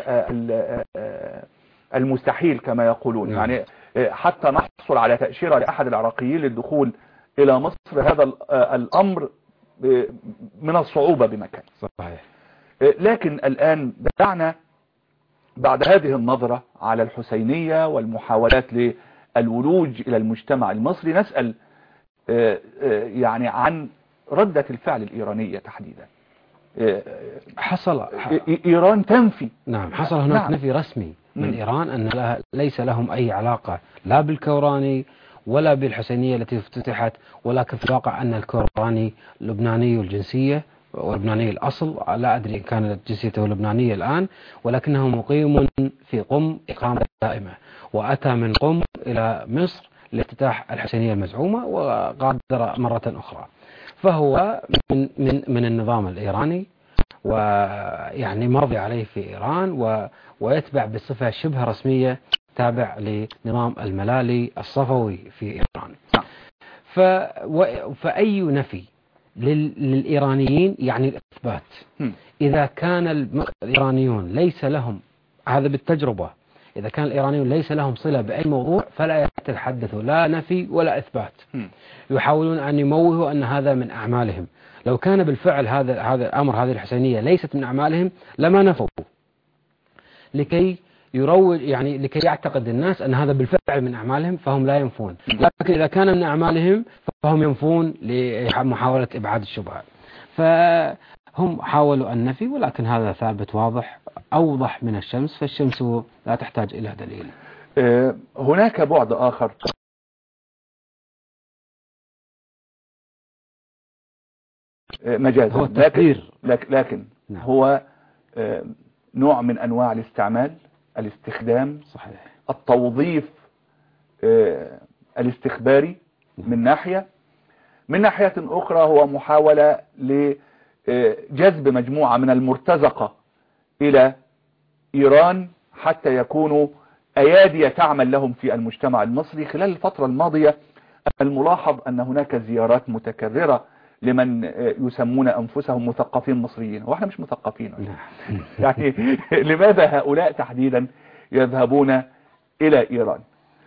المستحيل كما يقولون. يعني حتى نحصل على تأشيرة لأحد العراقيين للدخول إلى مصر، هذا الأمر من الصعوبة بمكان. صحيح. لكن الآن دعنا بعد هذه النظرة على الحسينية والمحاولات للولوج إلى المجتمع المصري نسأل يعني عن ردة الفعل الإيرانية تحديدا. حصل إيران تنفي. نعم، حصل هناك نفي رسمي من إيران أن ليس لهم أي علاقة لا بالكوراني ولا بالحسينية التي افتتحت، ولكن في الواقع أن الكوراني لبناني الجنسية ولبناني الأصل، لا أدري إن كانت جنسيته لبنانية الآن، ولكنه مقيم في قم إقامة دائمة، وأتى من قم إلى مصر لافتتاح الحسينية المزعومة وغادر مرة أخرى. فهو من النظام الإيراني، ويعني مرضي عليه في إيران، ويتبع بصفة شبه رسمية تابع لنظام الملالي الصفوي في إيران. فأي نفي للإيرانيين يعني الإثبات. إذا كان الإيرانيون ليس لهم، هذا بالتجربة، إذا كان الإيرانيون ليس لهم صلة بأي موضوع فلا يتحدثوا لا نفي ولا إثبات. يحاولون أن يموهوا أن هذا من أعمالهم. لو كان بالفعل هذا الأمر، هذه الحسينية ليست من أعمالهم لما نفوا، لكي يروج يعني لكي يعتقد الناس أن هذا بالفعل من أعمالهم فهم لا ينفون. لكن إذا كان من أعمالهم فهم ينفون لمحاولة إبعاد الشبهات. فهم حاولوا النفي، ولكن هذا ثابت واضح أوضح من الشمس، فالشمس لا تحتاج إلى دليل. هناك بعد آخر مجازا، هو التكبير، لكن نعم. هو نوع من أنواع الاستعمال، الاستخدام، صحيح. التوظيف الاستخباري من ناحية أخرى هو محاولة لجذب مجموعة من المرتزقة إلى إيران حتى يكونوا أيادي تعمل لهم في المجتمع المصري. خلال الفترة الماضية الملاحظ أن هناك زيارات متكررة لمن يسمون أنفسهم مثقفين مصريين، وإحنا مش مثقفين يعني لماذا هؤلاء تحديدا يذهبون إلى إيران؟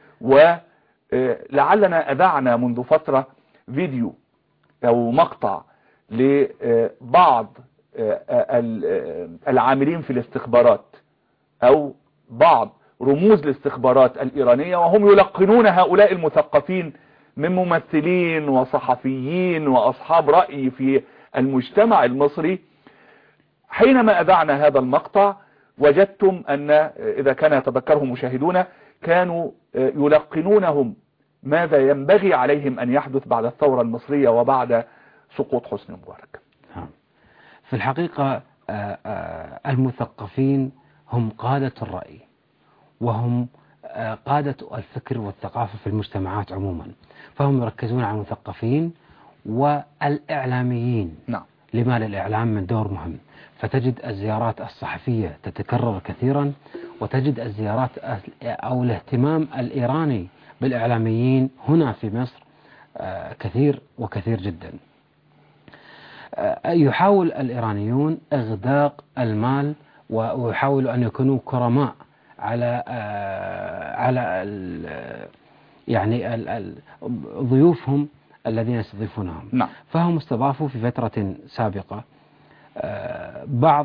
ولعلنا أذعنا منذ فترة فيديو أو مقطع لبعض العاملين في الاستخبارات أو بعض رموز الاستخبارات الإيرانية، وهم يلقنون هؤلاء المثقفين من ممثلين وصحفيين وأصحاب رأي في المجتمع المصري. حينما أذعنا هذا المقطع وجدتم أن إذا كان يتذكره مشاهدون كانوا يلقنونهم ماذا ينبغي عليهم أن يحدث بعد الثورة المصرية وبعد سقوط حسني مبارك. في الحقيقة المثقفين هم قادة الرأي، وهم قادة الفكر والثقافة في المجتمعات عموما، فهم يركزون على المثقفين والإعلاميين. نعم. لما للإعلام من دور مهم، فتجد الزيارات الصحفية تتكرر كثيرا، وتجد الزيارات أو الاهتمام الإيراني بالإعلاميين هنا في مصر كثير وكثير جدا. يحاول الإيرانيون إغداق المال، ويحاولوا أن يكونوا كرماء على يعني ضيوفهم الذين يستضيفونهم. نعم. فهم استضافوا في فترة سابقة بعض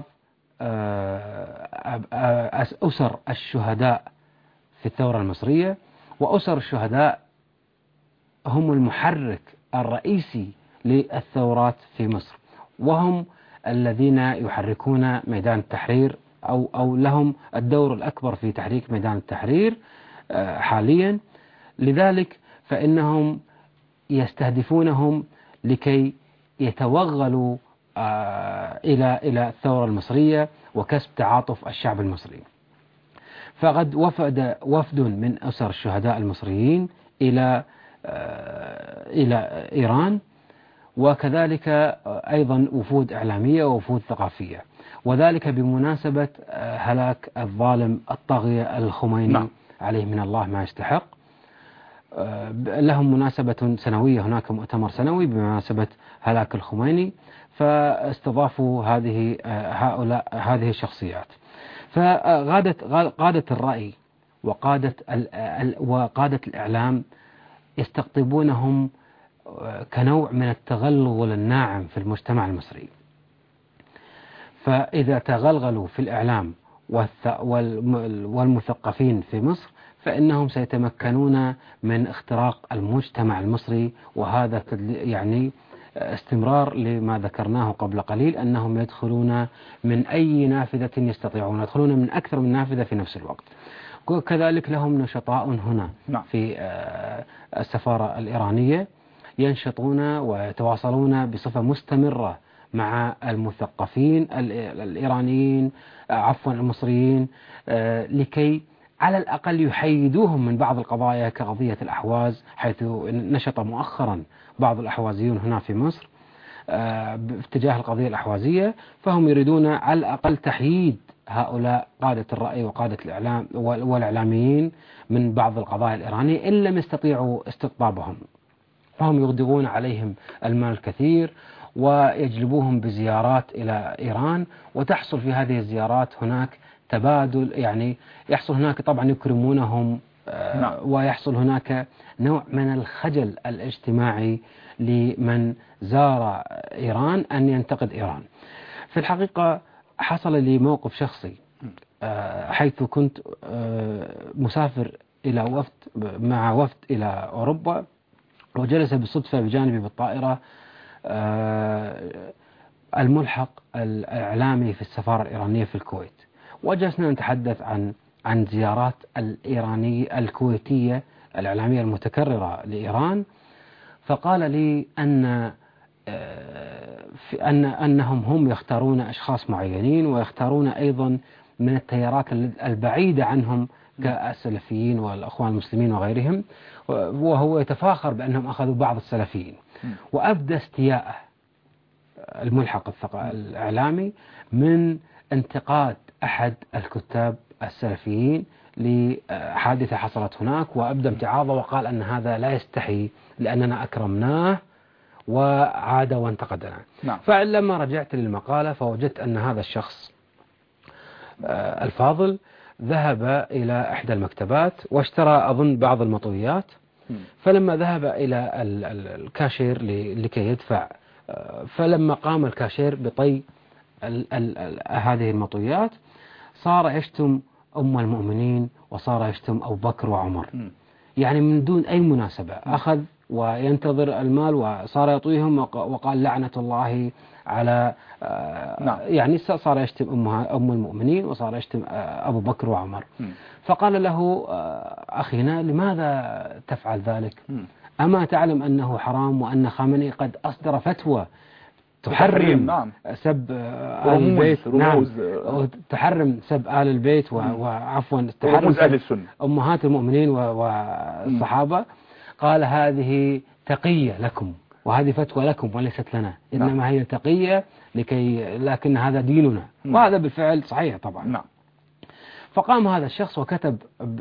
أسر الشهداء في الثورة المصرية، وأسر الشهداء هم المحرك الرئيسي للثورات في مصر، وهم الذين يحركون ميدان التحرير أو لهم الدور الأكبر في تحريك ميدان التحرير حاليا. لذلك فإنهم يستهدفونهم لكي يتوغلوا إلى الثورة المصرية وكسب تعاطف الشعب المصري. فقد وفد من أسر الشهداء المصريين إلى إيران، وكذلك أيضا وفود إعلامية ووفود ثقافية، وذلك بمناسبة هلاك الظالم الطاغية الخميني. نعم. عليه من الله ما يستحق. لهم مناسبة سنوية، هناك مؤتمر سنوي بمناسبة هلاك الخميني، فاستضافوا هذه الشخصيات. فقادة الرأي وقادة الإعلام يستقطبونهم كنوع من التغلغل الناعم في المجتمع المصري. فإذا تغلغلوا في الإعلام والمثقفين في مصر فإنهم سيتمكنون من اختراق المجتمع المصري، وهذا يعني استمرار لما ذكرناه قبل قليل، أنهم يدخلون من أي نافذة يستطيعون، يدخلون من أكثر من نافذة في نفس الوقت. كذلك لهم نشطاء هنا في السفارة الإيرانية ينشطون ويتواصلون بصفة مستمرة مع المثقفين الإيرانيين المصريين لكي على الأقل يحيدوهم من بعض القضايا كقضية الأحواز، حيث نشط مؤخرا بعض الأحوازيون هنا في مصر باتجاه القضية الأحوازية، فهم يريدون على الأقل تحييد هؤلاء قادة الرأي وقادة الإعلام والإعلاميين من بعض القضايا الإيرانية إن لم يستطيعوا استقطابهم. فهم يغدقون عليهم المال الكثير ويجلبوهم بزيارات إلى إيران، وتحصل في هذه الزيارات هناك تبادل، يعني يحصل هناك طبعا يكرمونهم ويحصل هناك نوع من الخجل الاجتماعي لمن زار إيران أن ينتقد إيران. في الحقيقة حصل لي موقف شخصي حيث كنت مسافر إلى مع وفد إلى أوروبا، وجلس بالصدفة بجانبي بالطائرة الملحق الإعلامي في السفارة الإيرانية في الكويت، وجلسنا نتحدث عن زيارات الإيرانية الكويتية الإعلامية المتكررة لإيران. فقال لي أنهم هم يختارون أشخاص معينين، ويختارون أيضا من التيارات البعيدة عنهم كالسلفيين والأخوان المسلمين وغيرهم، وهو يتفاخر بأنهم أخذوا بعض السلفيين. وأبدى استياءه الملحق الإعلامي من انتقاد أحد الكتاب السلفيين لحادثة حصلت هناك، وأبدى امتعاضه وقال أن هذا لا يستحي لأننا أكرمناه وعاد وانتقدنا. فلما رجعت للمقالة فوجدت أن هذا الشخص الفاضل ذهب إلى إحدى المكتبات واشترى أظن بعض المطويات، فلما ذهب إلى الكاشير لكي يدفع، فلما قام الكاشير بطي هذه المطويات صار يشتم أم المؤمنين وصار يشتم أبو بكر وعمر، يعني من دون أي مناسبة. أخذ وينتظر المال وصار يطويهم وقال لعنة الله على يعني صار يشتم أم المؤمنين وصار يشتم أبو بكر وعمر. فقال له أخينا لماذا تفعل ذلك؟ أما تعلم أنه حرام وأن خامنئي قد أصدر فتوى تحرم سب آل البيت، تحرم سب آل البيت وعفوا تحرم سب أمهات المؤمنين والصحابة. قال هذه تقية لكم وهذه فتوى لكم وليست لنا، إنما هي تقية لكن هذا ديننا. وهذا بالفعل صحيح طبعا. فقام هذا الشخص وكتب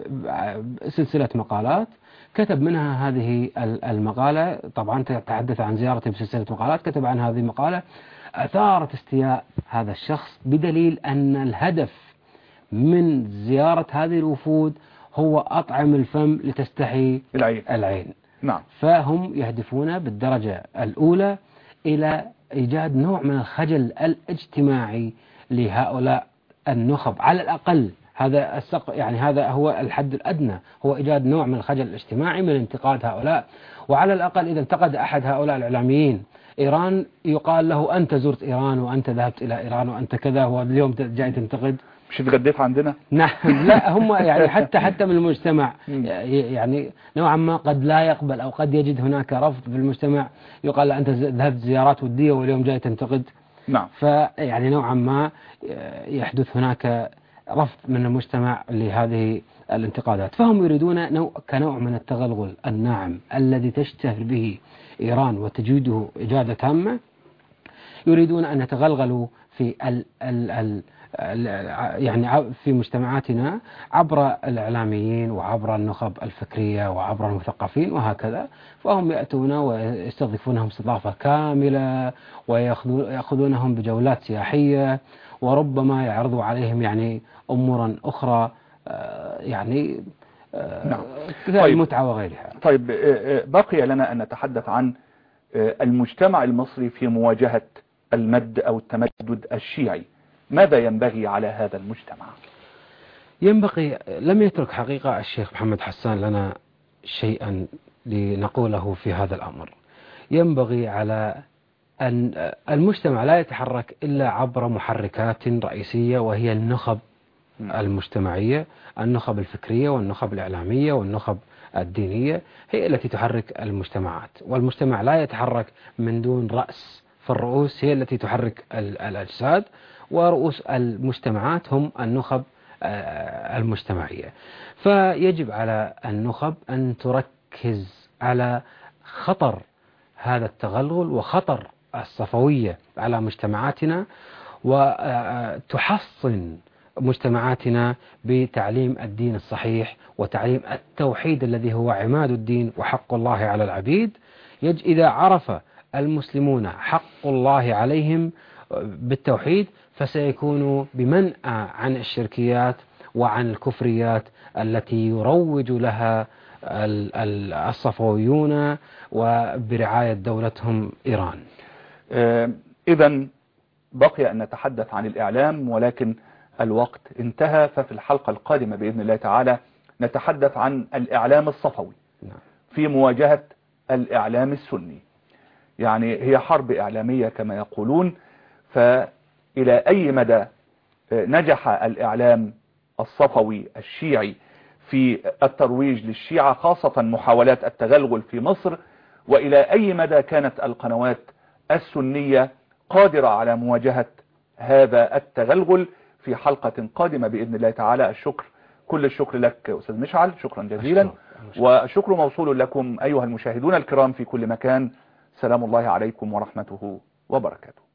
سلسلة مقالات، كتب منها هذه المقالة، طبعا تحدث عن زيارته بسلسلة مقالات، كتب عن هذه المقالة أثارت استياء هذا الشخص، بدليل أن الهدف من زيارة هذه الوفود هو أطعم الفم لتستحي العين. فهم يهدفون بالدرجة الأولى إلى إيجاد نوع من الخجل الاجتماعي لهؤلاء النخب، على الأقل هذا يعني هذا هو الحد الأدنى، هو إيجاد نوع من الخجل الاجتماعي من انتقاد هؤلاء. وعلى الأقل إذا انتقد أحد هؤلاء الإعلاميين إيران يقال له أنت زرت إيران وأنت ذهبت إلى إيران وأنت كذا، واليوم جاي تنتقد. مش اتغديت عندنا؟ نعم. لا هم يعني حتى من المجتمع يعني نوعا ما قد لا يقبل أو قد يجد هناك رفض في المجتمع، يقال أنت ذهبت زيارات ودية واليوم جاي تنتقد. فيعني نوعا ما يحدث هناك رفض من المجتمع لهذه الانتقادات. فهم يريدون كنوع من التغلغل الناعم الذي تشتهر به إيران وتجيده إجادة تامة، يريدون أن يتغلغلوا في يعني في مجتمعاتنا عبر الإعلاميين وعبر النخب الفكرية وعبر المثقفين وهكذا. فهم يأتون ويستضيفونهم استضافة كاملة ويأخذونهم بجولات سياحية، وربما يعرضوا عليهم يعني أمورا أخرى يعني المتعة وغيرها. طيب بقي لنا أن نتحدث عن المجتمع المصري في مواجهة المد أو التمدد الشيعي. ماذا ينبغي على هذا المجتمع؟ ينبغي، لم يترك حقيقة الشيخ محمد حسان لنا شيئا لنقوله في هذا الأمر. ينبغي على أن المجتمع لا يتحرك إلا عبر محركات رئيسية، وهي النخب المجتمعية، النخب الفكرية والنخب الإعلامية والنخب الدينية، هي التي تحرك المجتمعات. والمجتمع لا يتحرك من دون رأس، فالرؤوس هي التي تحرك الأجساد، ورؤوس المجتمعات هم النخب المجتمعية. فيجب على النخب أن تركز على خطر هذا التغلغل وخطر الصفوية على مجتمعاتنا، وتحصن مجتمعاتنا بتعليم الدين الصحيح وتعليم التوحيد الذي هو عماد الدين وحق الله على العبيد. إذا عرف المسلمون حق الله عليهم بالتوحيد فسيكونوا بمنأى عن الشركيات وعن الكفريات التي يروج لها الصفويون وبرعاية دولتهم إيران. إذن بقي أن نتحدث عن الإعلام، ولكن الوقت انتهى، ففي الحلقة القادمة بإذن الله تعالى نتحدث عن الإعلام الصفوي في مواجهة الإعلام السني. يعني هي حرب إعلامية كما يقولون، فإلى أي مدى نجح الإعلام الصفوي الشيعي في الترويج للشيعة، خاصة محاولات التغلغل في مصر، وإلى أي مدى كانت القنوات السنية قادرة على مواجهة هذا التغلغل. في حلقة قادمة بإذن الله تعالى. كل الشكر لك أستاذ مشعل، شكرا جزيلا، والشكر موصول لكم أيها المشاهدون الكرام في كل مكان. سلام الله عليكم ورحمته وبركاته.